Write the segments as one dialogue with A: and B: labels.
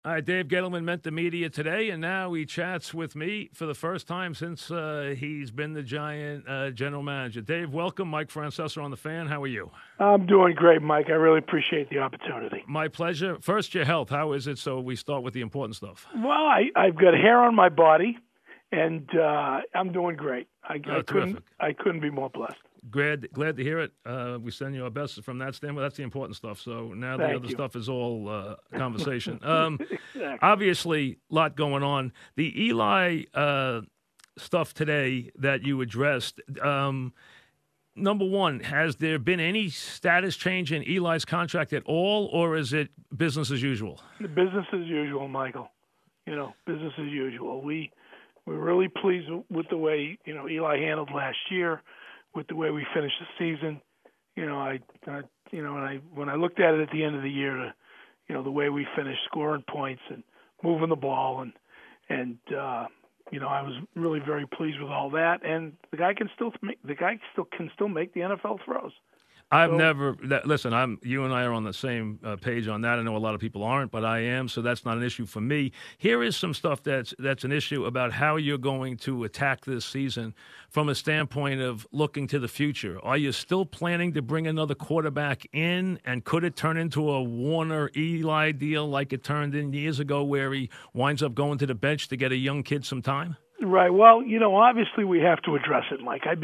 A: All right, Dave Gettleman met the media today, and now he chats with me for the first time since he's been the Giant general manager. Dave, welcome. Mike Francesa on the Fan. How are you?
B: I'm doing great, Mike. I really appreciate the opportunity.
A: My pleasure. First, your health. How is it? So we start with the important stuff.
B: Well, I've got hair on my body, and I'm doing great. I couldn't be more blessed.
A: Glad to hear it. We send you our best from that standpoint. That's the important stuff. So now the other stuff is all conversation.
B: Exactly.
A: Obviously, a lot going on. The Eli stuff today that you addressed, number one, has there been any status change in Eli's contract at all, or is it business as usual?
B: Business as usual, Michael. Business as usual. We're really pleased with the way, Eli handled last year, with the way we finished the season. When I looked at it at the end of the year, the way we finished scoring points and moving the ball, and I was really very pleased with all that. And the guy can still make the NFL throws.
A: Listen, you and I are on the same page on that. I know a lot of people aren't, but I am, so that's not an issue for me. Here is some stuff that's an issue about how you're going to attack this season from a standpoint of looking to the future. Are you still planning to bring another quarterback in, and could it turn into a Warner-Eli deal like it turned in years ago where he winds up going to the bench to get a young kid some time?
B: Right. Well, obviously we have to address it, Mike. I'd be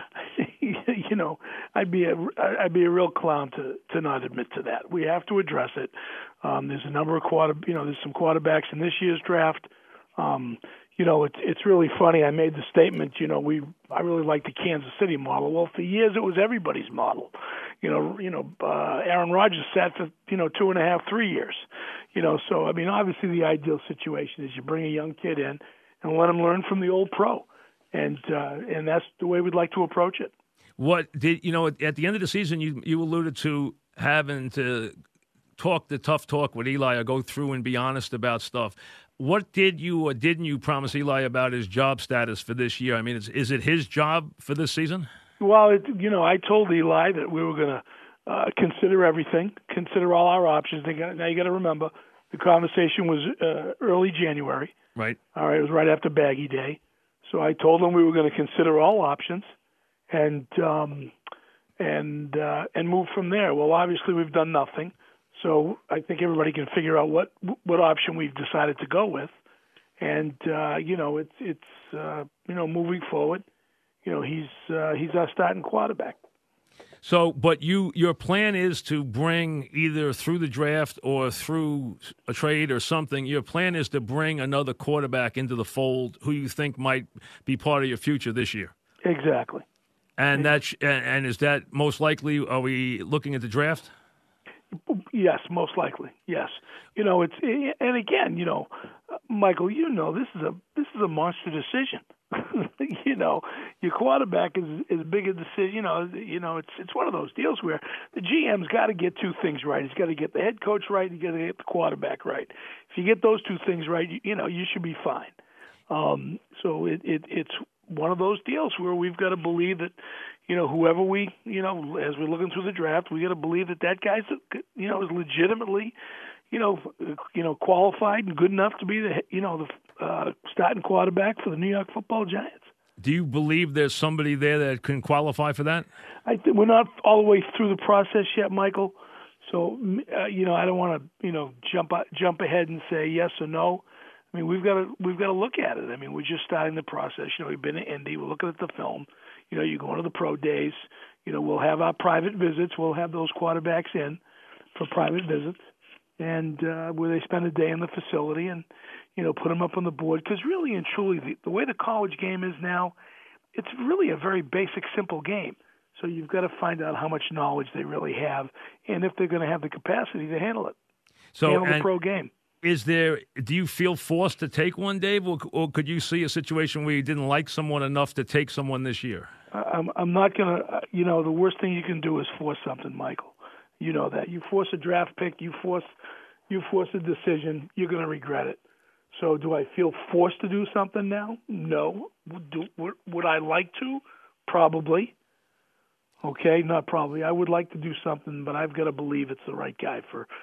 B: a real clown to not admit to that. We have to address it. There's a number of there's some quarterbacks in this year's draft. It's really funny. I made the statement, I really like the Kansas City model. Well, for years it was everybody's model. Aaron Rodgers sat for 2.5, 3 years. So obviously the ideal situation is you bring a young kid in and let him learn from the old pro, and that's the way we'd like to approach it.
A: What did at the end of the season? You alluded to having to talk the tough talk with Eli, or go through and be honest about stuff. What did you or didn't you promise Eli about his job status for this year? I mean, is it his job for this season?
B: Well, I told Eli that we were going to consider everything, consider all our options. Now you got to remember, the conversation was early January.
A: Right.
B: All right. It was right after Baggy Day. So I told him we were going to consider all options and move from there. Well, obviously we've done nothing. So I think everybody can figure out what option we've decided to go with. And moving forward, he's our starting quarterback.
A: So, but your plan is to bring, either through the draft or through a trade or something, your plan is to bring another quarterback into the fold who you think might be part of your future this year.
B: Exactly.
A: And and is that most likely, are we looking at the draft?
B: Yes, most likely. Yes. And again, Michael, this is a monster decision. Your quarterback is big a decision. It's one of those deals where the GM's got to get two things right. He's got to get the head coach right. He's got to get the quarterback right. If you get those two things right, you should be fine. So it's one of those deals where we've got to believe that, whoever we, as we're looking through the draft, we got to believe that guy's, is legitimately, qualified and good enough to be the starting quarterback for the New York Football Giants.
A: Do you believe there's somebody there that can qualify for that?
B: We're not all the way through the process yet, Michael. So, I don't want to, jump ahead and say yes or no. I mean, we've got to look at it. I mean, we're just starting the process. We've been to Indy. We're looking at the film. You're going to the pro days. We'll have our private visits. We'll have those quarterbacks in for private visits, and where they spend a day in the facility and, put them up on the board. Because really and truly, the way the college game is now, it's really a very basic, simple game. So you've got to find out how much knowledge they really have and if they're going to have the capacity to handle it, handle the pro game.
A: Do you feel forced to take one, Dave, or could you see a situation where you didn't like someone enough to take someone this year?
B: I'm not going to, the worst thing you can do is force something, Michael. You know that. You force a draft pick, you force a decision, you're going to regret it. So do I feel forced to do something now? No. Would I like to? Probably. Okay, not probably. I would like to do something, but I've got to believe it's the right guy for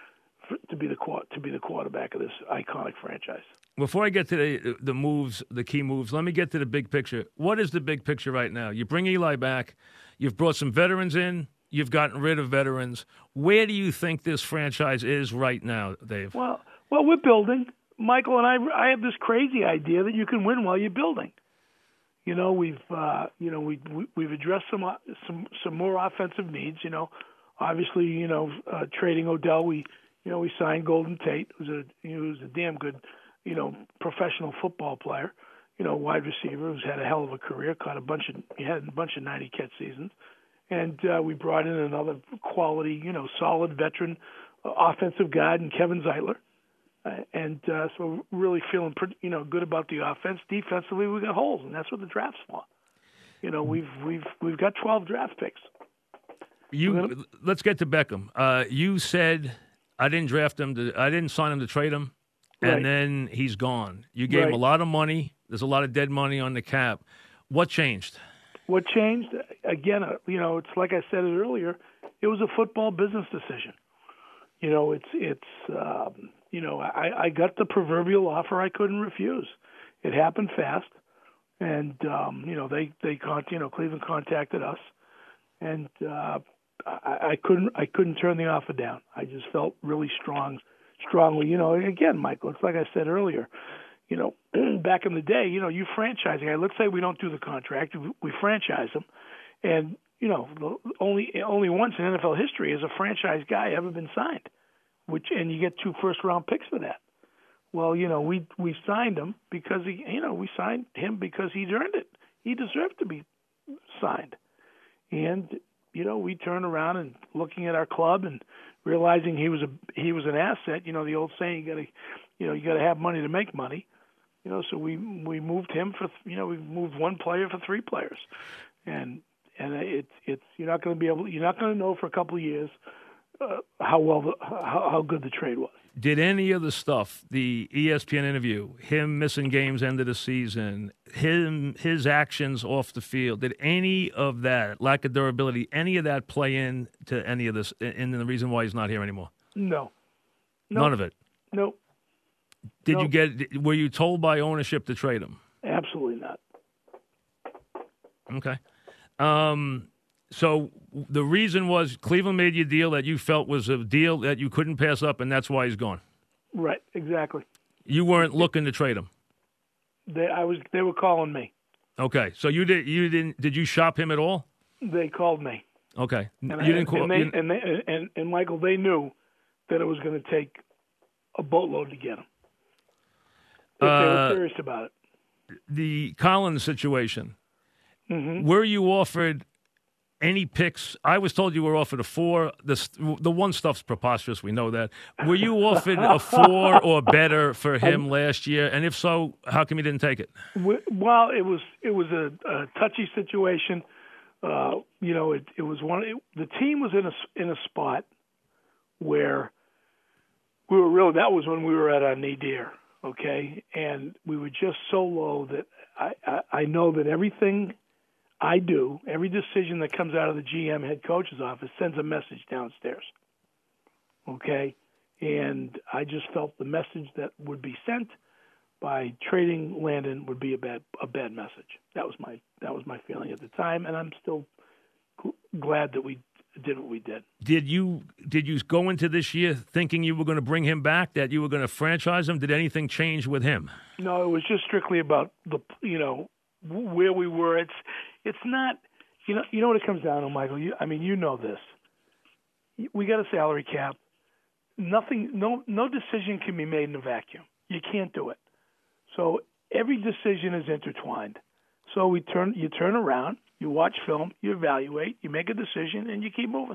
B: to be the quarterback of this iconic franchise.
A: Before I get to the moves, the key moves, let me get to the big picture. What is the big picture right now? You bring Eli back. You've brought some veterans in. You've gotten rid of veterans. Where do you think this franchise is right now, Dave?
B: Well, we're building. Michael and I have this crazy idea that you can win while you're building. We've addressed some more offensive needs. Obviously, trading Odell, we signed Golden Tate, who was a damn good, professional football player, wide receiver who's had a hell of a career, had a bunch of 90 catch seasons, and we brought in another quality, solid veteran offensive guy in Kevin Zeitler. So really feeling pretty, good about the offense. Defensively, we got holes, and that's what the draft's for. We've got 12 draft picks.
A: Let's get to Beckham. You said I didn't draft him. I didn't sign him to trade him, and
B: right.
A: Then he's gone. You gave him a lot of money. There's a lot of dead money on the cap. What changed?
B: What changed? Again, it's like I said it earlier. It was a football business decision. I got the proverbial offer I couldn't refuse. It happened fast, and Cleveland contacted us, and I couldn't turn the offer down. I just felt really strongly. Again, Michael, it's like I said earlier. Back in the day, you franchising. Let's say we don't do the contract, we franchise them, and only once in NFL history has a franchise guy ever been signed. And you get 2 first-round picks for that. Well, we signed him because we signed him because he'd earned it. He deserved to be signed. And we turned around and looking at our club and realizing he was an asset. The old saying, you got to have money to make money. So we moved him for we moved one player for 3 players, and it's you're not going to know for a couple of years. How good the trade was.
A: Did any of the stuff, the ESPN interview, him missing games end of the season, his actions off the field, did any of that, lack of durability, any of that play into any of this, in the reason why he's not here anymore?
B: No.
A: None of it?
B: Nope.
A: Were you told by ownership to trade him?
B: Absolutely not.
A: Okay. So the reason was Cleveland made you a deal that you felt was a deal that you couldn't pass up, and that's why he's gone.
B: Right, exactly.
A: You weren't looking to trade him.
B: They were calling me.
A: Okay, so did you shop him at all?
B: They called me.
A: Okay,
B: and Michael, they knew that it was going to take a boatload to get him. They were serious about it.
A: The Collins situation.
B: Mm-hmm.
A: Were you offered any picks? I was told you were offered a 4. The one stuff's preposterous. We know that. Were you offered a 4 or better for him last year? And if so, how come you didn't take it?
B: Well, it was a touchy situation. It was the team was in a spot where we were really. That was when we were at our nadir. Okay, and we were just so low that I know that everything I do, every decision that comes out of the GM head coach's office sends a message downstairs. Okay? And I just felt the message that would be sent by trading Landon would be a bad message. That was my feeling at the time, and I'm still glad that we did what we did.
A: Did you go into this year thinking you were going to bring him back, that you were going to franchise him? Did anything change with him?
B: No, it was just strictly about where we were. It's not, you know what it comes down to, Michael. You know this. We got a salary cap. No decision can be made in a vacuum. You can't do it. So every decision is intertwined. So you turn around, you watch film, you evaluate, you make a decision, and you keep moving.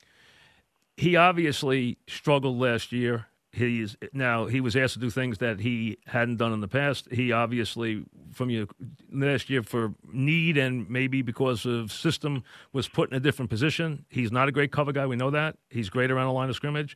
A: He obviously struggled last year. He was asked to do things that he hadn't done in the past. He obviously, from last year, for need and maybe because of system, was put in a different position. He's not a great cover guy. We know that. He's great around the line of scrimmage.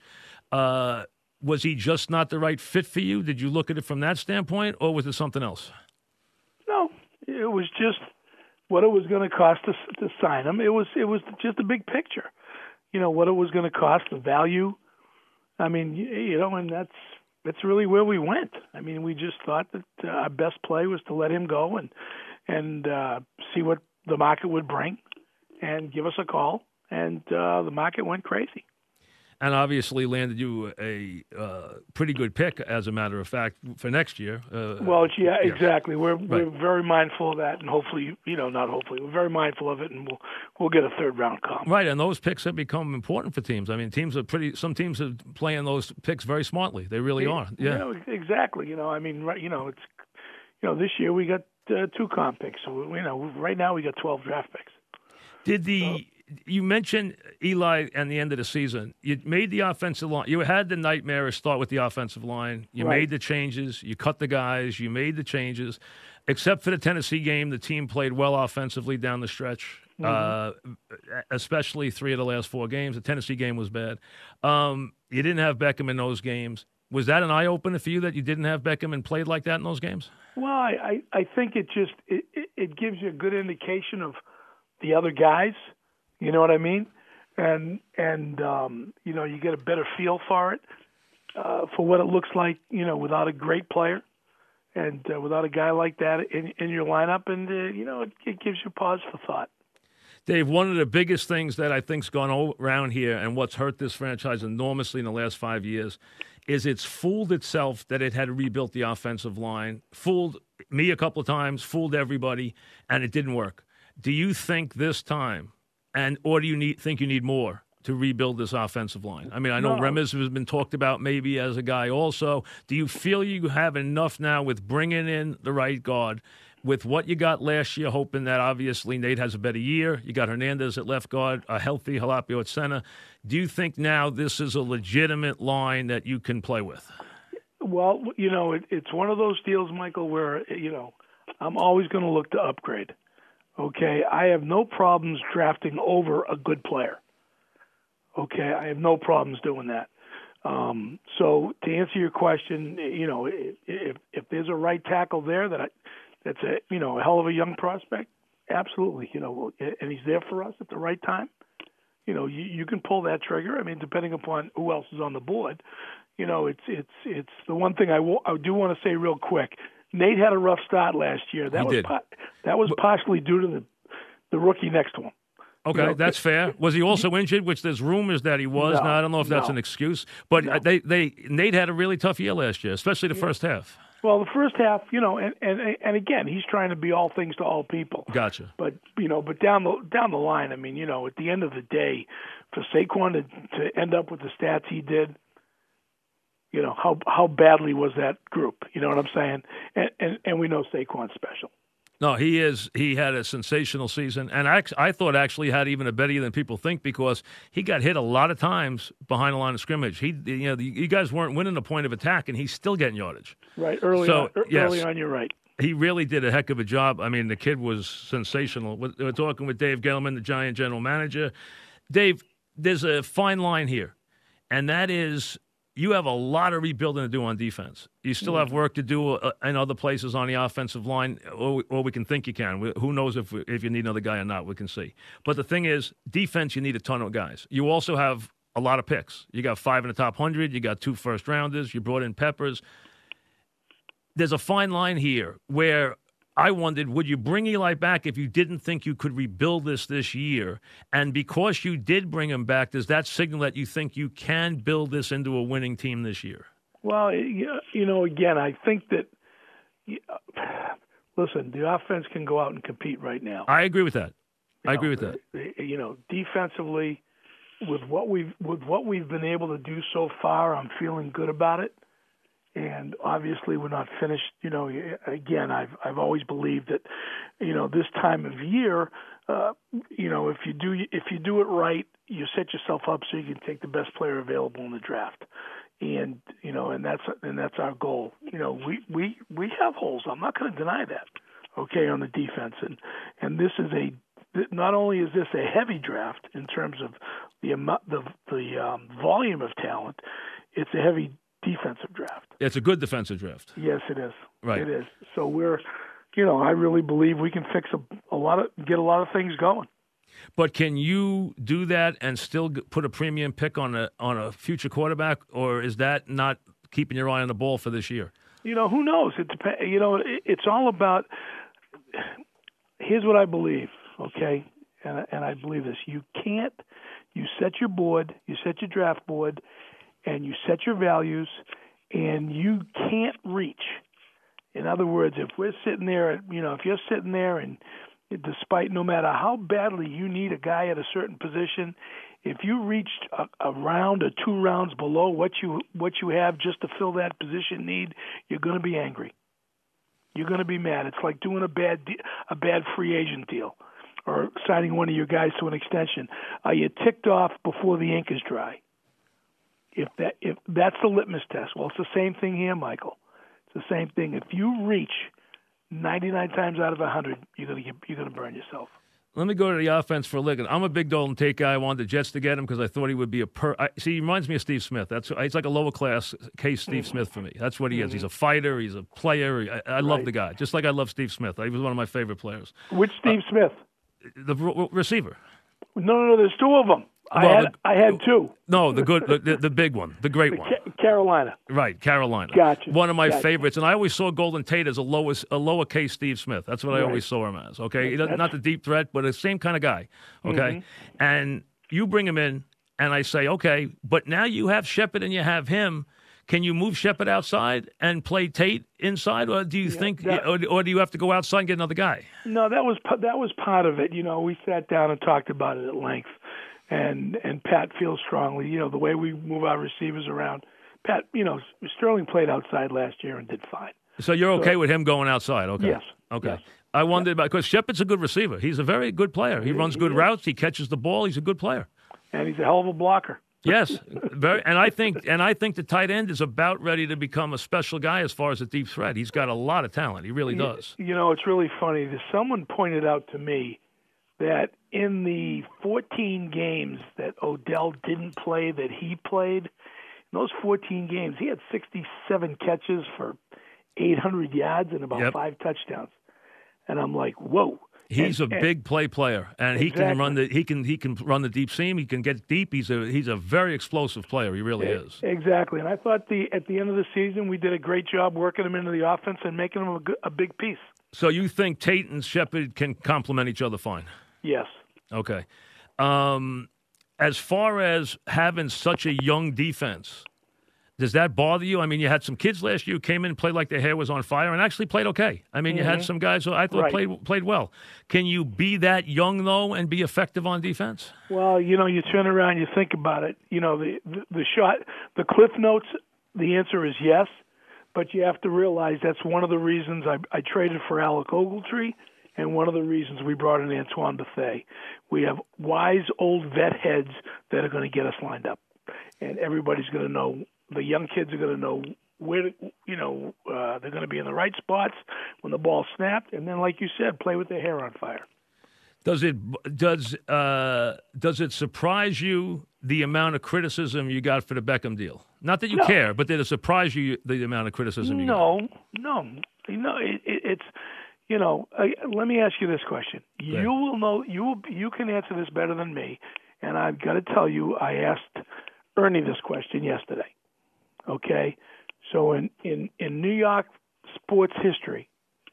A: Was he just not the right fit for you? Did you look at it from that standpoint, or was it something else?
B: No, it was just what it was going to cost to sign him. It was just a big picture. What it was going to cost, the value. I mean, and that's really where we went. I mean, we just thought that our best play was to let him go and see what the market would bring, and give us a call. And the market went crazy.
A: And obviously landed you a pretty good pick, as a matter of fact, for next year.
B: Yes. Exactly. We're very mindful of that, and hopefully, not hopefully, we're very mindful of it, and we'll get a third round comp.
A: Right, and those picks have become important for teams. I mean, some teams are playing those picks very smartly. They really are. Yeah,
B: exactly. I mean, it's this year we got 2 comp picks, so right now we got 12 draft picks.
A: You mentioned Eli and the end of the season. You made the offensive line. You had the nightmarish start with the offensive line. You made the changes. You cut the guys. You made the changes. Except for the Tennessee game, the team played well offensively down the stretch, especially 3 of the last 4 games. The Tennessee game was bad. You didn't have Beckham in those games. Was that an eye-opener for you that you didn't have Beckham and played like that in those games?
B: Well, I think it gives you a good indication of the other guys. You know what I mean? And you get a better feel for it, for what it looks like, without a great player and without a guy like that in your lineup. And, it gives you pause for thought.
A: Dave, one of the biggest things that I think's gone around here and what's hurt this franchise enormously in the last 5 years is it's fooled itself that it had rebuilt the offensive line, fooled me a couple of times, fooled everybody, and it didn't work. Do you think this time, or do you think you need more to rebuild this offensive line? I mean, I know Remez has been talked about maybe as a guy also. Do you feel you have enough now with bringing in the right guard, with what you got last year, hoping that obviously Nate has a better year? You got Hernandez at left guard, a healthy Halapio at center. Do you think now this is a legitimate line that you can play with?
B: Well, it's one of those deals, Michael, where, I'm always going to look to upgrade. Okay, I have no problems drafting over a good player. Okay, I have no problems doing that. So to answer your question, if there's a right tackle there that's a hell of a young prospect, absolutely. And he's there for us at the right time. You can pull that trigger. I mean, depending upon who else is on the board. It's the one thing I do want to say real quick. Nate had a rough start last year. That was partially due to the rookie next to him.
A: Okay, that's fair. Was he also injured, which there's rumors that he was? Now, I don't know if that's an excuse. But Nate had a really tough year last year, especially the first half.
B: Well, the first half, and again, he's trying to be all things to all people.
A: Gotcha.
B: But down the line, I mean, at the end of the day, for Saquon to end up with the stats he did, how badly was that group? You know what I'm saying? And we know Saquon's special.
A: No, he is. He had a sensational season, and I thought actually had even a better year than people think because he got hit a lot of times behind the line of scrimmage. You guys weren't winning the point of attack, and he's still getting yardage.
B: Right, early on, you're right.
A: He really did a heck of a job. I mean, the kid was sensational. We're talking with Dave Gettleman, the Giant general manager. Dave, there's a fine line here, and that is you have a lot of rebuilding to do on defense. You still have work to do in other places on the offensive line, or we can think you can. Who knows if you need another guy or not, we can see. But the thing is, defense, you need a ton of guys. You also have a lot of picks. You got 5 in the top 100. You got 2 first-rounders. You brought in Peppers. There's a fine line here where I wondered, would you bring Eli back if you didn't think you could rebuild this year? And because you did bring him back, does that signal that you think you can build this into a winning team this year?
B: Well, again, I think that, listen, the offense can go out and compete right now.
A: I agree with that.
B: Defensively, with what we've been able to do so far, I'm feeling good about it. And obviously, we're not finished. Again, I've always believed that, this time of year, if you do it right, you set yourself up so you can take the best player available in the draft. And that's our goal. We have holes. I'm not going to deny that. Okay, on the defense, and this is not only is this a heavy draft in terms of the volume of talent, it's a heavy defensive draft.
A: It's a good defensive draft.
B: Yes, it is.
A: Right.
B: It is. So I really believe we can fix get a lot of things going.
A: But can you do that and still put a premium pick on a future quarterback, or is that not keeping your eye on the ball for this year?
B: Who knows? It depends. It's all about. Here's what I believe, okay, and I believe this. You set your board, you set your draft board, and you set your values, and you can't reach. In other words, if we're sitting there, if you're sitting there and despite no matter how badly you need a guy at a certain position, if you reached a round or 2 rounds below what you have just to fill that position need, you're going to be angry. You're going to be mad. It's like doing a bad free agent deal or signing one of your guys to an extension. You're ticked off before the ink is dry. If that's the litmus test. Well, it's the same thing here, Michael. It's the same thing. If you reach 99 times out of 100, you're going to burn yourself.
A: Let me go to the offense for a second. I'm a big Golden Tate guy. I wanted the Jets to get him because I thought he would be he reminds me of Steve Smith. He's like a lower class case Steve Smith for me. That's what he is. He's a fighter. He's a player. I love the guy, just like I love Steve Smith. He was one of my favorite players.
B: Which Steve Smith?
A: The receiver.
B: No. There's 2 of them. I had 2.
A: No, the big one, the great one.
B: Carolina.
A: Right, Carolina.
B: Gotcha.
A: One of my favorites, and I always saw Golden Tate as a lowercase Steve Smith. That's what I always saw him as. Okay, he doesn't, not the deep threat, but the same kind of guy. Okay, and you bring him in, and I say, okay, but now you have Shepard and you have him. Can you move Shepard outside and play Tate inside, or do you think, or do you have to go outside and get another guy?
B: No, that was part of it. We sat down and talked about it at length. And Pat feels strongly, the way we move our receivers around. Pat, Sterling played outside last year and did fine.
A: So you're okay with him going outside? Okay.
B: Yes.
A: Okay.
B: Yes.
A: I wondered about, because Shepard's a good receiver. He's a very good player. He runs good routes. He catches the ball. He's a good player.
B: And he's a hell of a blocker.
A: Yes, and I think the tight end is about ready to become a special guy as far as a deep threat. He's got a lot of talent. He really does.
B: It's really funny. Someone pointed out to me that in the 14 games that Odell didn't play that he played, in those 14 games, he had 67 catches for 800 yards and about 5 touchdowns. And I'm like, whoa.
A: He's a big player, and he can run the deep seam. He can get deep. He's a very explosive player. He really is.
B: Exactly. And I thought at the end of the season we did a great job working him into the offense and making him a big piece.
A: So you think Tate and Shepard can complement each other fine?
B: Yes.
A: Okay. As far as having such a young defense, does that bother you? I mean, you had some kids last year who came in and played like their hair was on fire and actually played okay. I mean, you had some guys who I thought played well. Can you be that young, though, and be effective on defense?
B: Well, you turn around, you think about it. The Cliff Notes, the answer is yes, but you have to realize that's one of the reasons I traded for Alec Ogletree and one of the reasons we brought in Antoine Bethea. We have wise old vet heads that are going to get us lined up, and everybody's going to know. The young kids are going to know where, they're going to be in the right spots when the ball's snapped, and then, like you said, play with their hair on fire.
A: Does it surprise you the amount of criticism you got for the Beckham deal? Not that you care, but did it surprise you the amount of criticism you got?
B: No. It's let me ask you this question.
A: Okay.
B: You will know. You can answer this better than me, and I've got to tell you, I asked Ernie this question yesterday. Okay, so in New York sports history,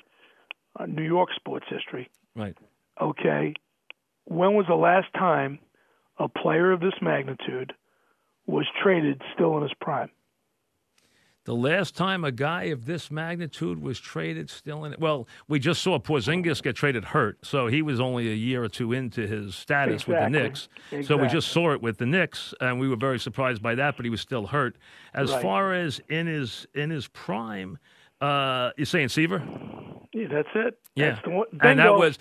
A: right?
B: Okay, when was the last time a player of this magnitude was traded still in his prime?
A: The last time a guy of this magnitude was traded still in it. Well, we just saw Porzingis get traded hurt, so he was only a year or two into his status with the Knicks.
B: Exactly.
A: So we just saw it with the Knicks, and we were very surprised by that, but he was still hurt. As far as in his prime, you're saying Seaver?
B: Yeah, that's it.
A: Yeah,
B: that's the one.
A: and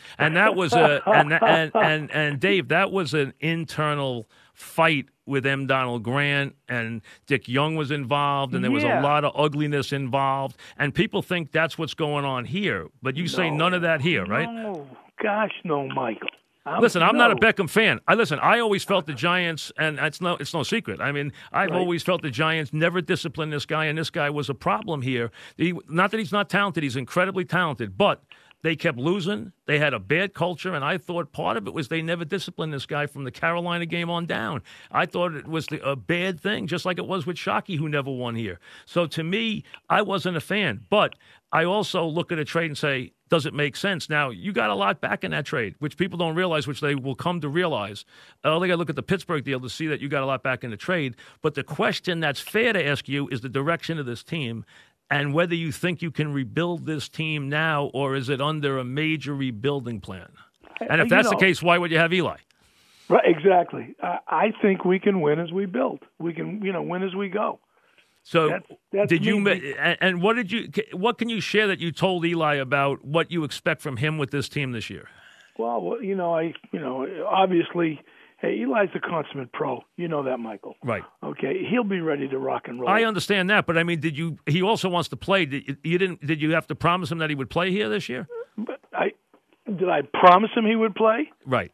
A: Dave, that was an internal fight with M. Donald Grant, and Dick Young was involved, and there was a lot of ugliness involved, and people think that's what's going on here, but you say none of that here, right?
B: No, gosh, no, Michael.
A: I'm not a Beckham fan. I always felt the Giants, and it's no secret. I mean, I've always felt the Giants never disciplined this guy, and this guy was a problem here. Not that he's not talented; he's incredibly talented. But They kept losing. They had a bad culture, and I thought part of it was they never disciplined this guy from the Carolina game on down. I thought it was a bad thing, just like it was with Shockey, who never won here. So to me, I wasn't a fan. But I also look at a trade and say, does it make sense? Now, you got a lot back in that trade, which people don't realize, which they will come to realize. They got to look at the Pittsburgh deal to see that you got a lot back in the trade. But the question that's fair to ask you is the direction of this team, and whether you think you can rebuild this team now, or is it under a major rebuilding plan? And if that's the case, why would you have Eli?
B: Right, exactly. I think we can win as we build. We can, win as we go.
A: So
B: that's
A: did you?
B: me.
A: And what did you? What can you share that you told Eli about what you expect from him with this team this year?
B: Well, obviously. Hey, Eli's a consummate pro. You know that, Michael.
A: Right.
B: Okay, he'll be ready to rock and roll.
A: I understand that, but I mean, he also wants to play. Did you have to promise him that he would play here this year?
B: But did I promise him he would play?
A: Right.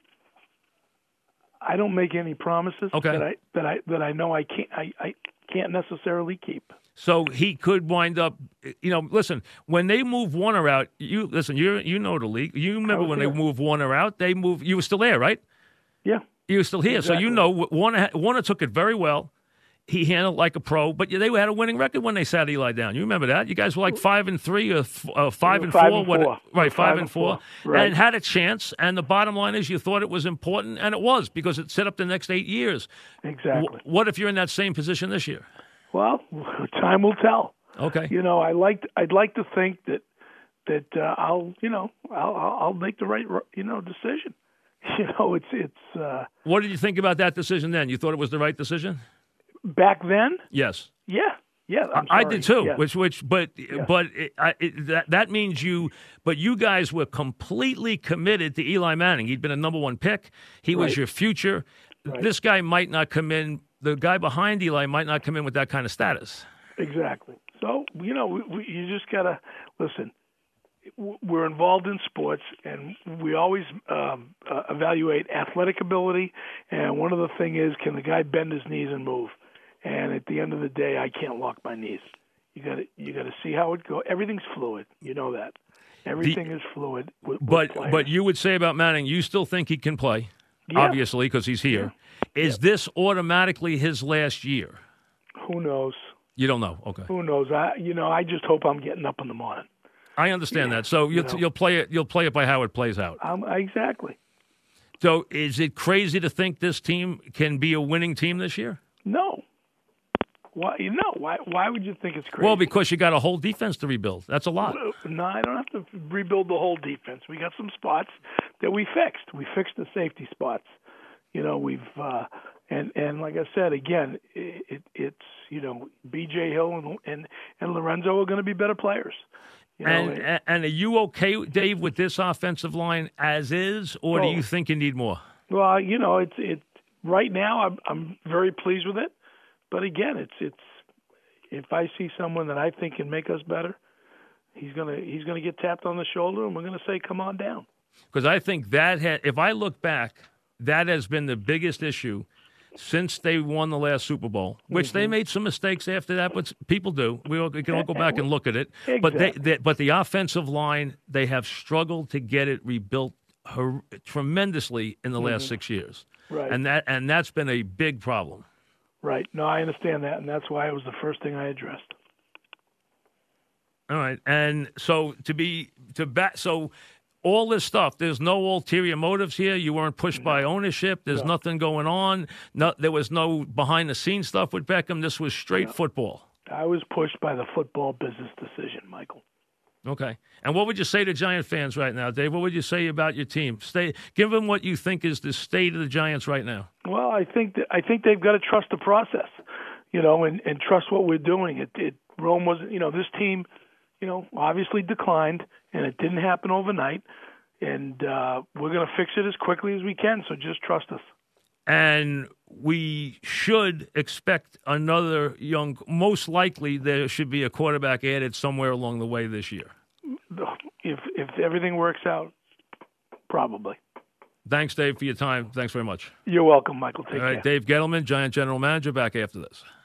B: I don't make any promises that I know I can't necessarily keep.
A: So he could wind up, listen, when they move Warner out, you know the league. You remember when they moved Warner out, you were still there, right?
B: Yeah.
A: He was still here.
B: Exactly.
A: So you know Warner took it very well. He handled it like a pro, but they had a winning record when they sat Eli down. You remember that? You guys were like 5-3 or 5-4. Right, 5-4.
B: Right.
A: And had a chance. And the bottom line is you thought it was important, and it was, because it set up the next 8 years.
B: Exactly.
A: What if you're in that same position this year?
B: Well, time will tell.
A: Okay.
B: I'd like to think that I'll make the right decision.
A: What did you think about that decision then? You thought it was the right decision?
B: Back then?
A: Yes.
B: Yeah.
A: I did too.
B: Yeah.
A: That means you guys were completely committed to Eli Manning. He'd been a number one pick. He was your future.
B: Right.
A: This guy might not come in. The guy behind Eli might not come in with that kind of status.
B: Exactly. So you just gotta listen. We're involved in sports, and we always evaluate athletic ability. And one of the things is, can the guy bend his knees and move? And at the end of the day, I can't lock my knees. You got to see how it goes. Everything's fluid. You know that. Everything is fluid.
A: But you would say about Manning, you still think he can play, obviously, because he's here. Yeah. Is this automatically his last year?
B: Who knows?
A: You don't know. Okay.
B: Who knows? I just hope I'm getting up in the morning.
A: I understand that. So you'll play it. You'll play it by how it plays out.
B: Exactly.
A: So is it crazy to think this team can be a winning team this year?
B: No. Why? Why would you think it's crazy?
A: Well, because you got a whole defense to rebuild. That's a lot.
B: No, I don't have to rebuild the whole defense. We got some spots that we fixed. We fixed the safety spots. We've and like I said again, it's B.J. Hill and Lorenzo are going to be better players.
A: And are you okay, Dave, with this offensive line as is, or do you think you need more?
B: Well, it's right now I'm very pleased with it, but again, it's if I see someone that I think can make us better, he's gonna get tapped on the shoulder, and we're gonna say, "Come on down."
A: Because I think that if I look back, that has been the biggest issue since they won the last Super Bowl, which they made some mistakes after that, but people do. We can all go back and look at it.
B: Exactly.
A: But the offensive line, they have struggled to get it rebuilt tremendously in the last 6 years.
B: Right.
A: And that's been a big problem.
B: Right. No, I understand that, and that's why it was the first thing I addressed.
A: All right. And so so all this stuff, there's no ulterior motives here. You weren't pushed by ownership. There's nothing going on. There was no behind-the-scenes stuff with Beckham. This was straight football.
B: I was pushed by the football business decision, Michael.
A: Okay. And what would you say to Giant fans right now, Dave? What would you say about your team? Give them what you think is the state of the Giants right now.
B: Well, I think they've got to trust the process, and trust what we're doing. Rome wasn't, this team, obviously declined, and it didn't happen overnight. And we're going to fix it as quickly as we can. So just trust us.
A: And we should expect another most likely there should be a quarterback added somewhere along the way this year.
B: If everything works out, probably.
A: Thanks, Dave, for your time. Thanks very much.
B: You're welcome, Michael. Take care.
A: All right, Dave Gettleman, Giant General Manager, back after this.